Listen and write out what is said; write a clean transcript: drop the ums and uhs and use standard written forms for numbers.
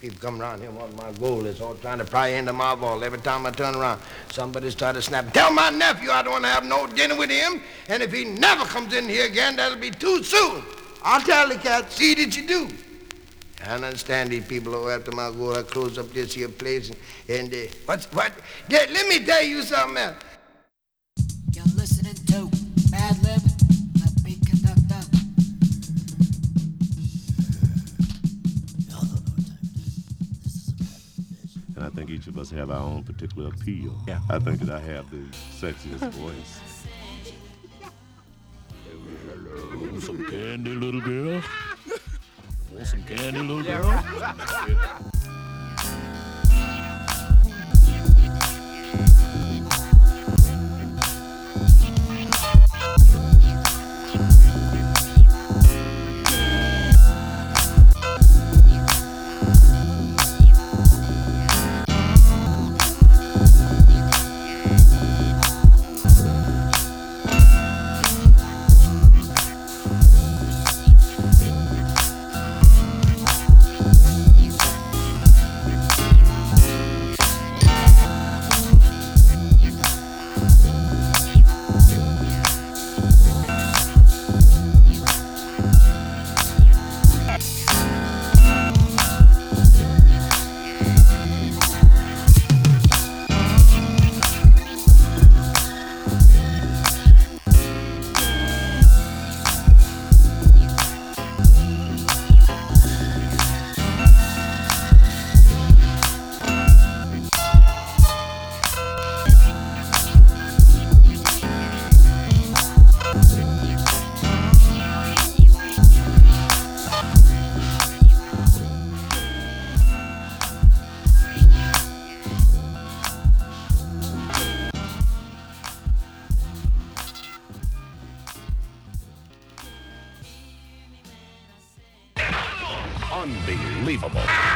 People come around here wanting my gold. It's all trying to pry into my vault. Every time I turn around, somebody's trying to snap. Tell my nephew I don't want to have no dinner with him, and if he never comes in here again, that'll be too soon. I'll tell the cat, see that you do. I don't understand these people who after my gold. I close up this here place, and let me tell you something else. You're listening to Mad Lib, the beat conductor. And I think each of us have our own particular appeal. Yeah. I think that I have the sexiest voice. Want some candy, little girl? Want some candy, little girl? Unbelievable.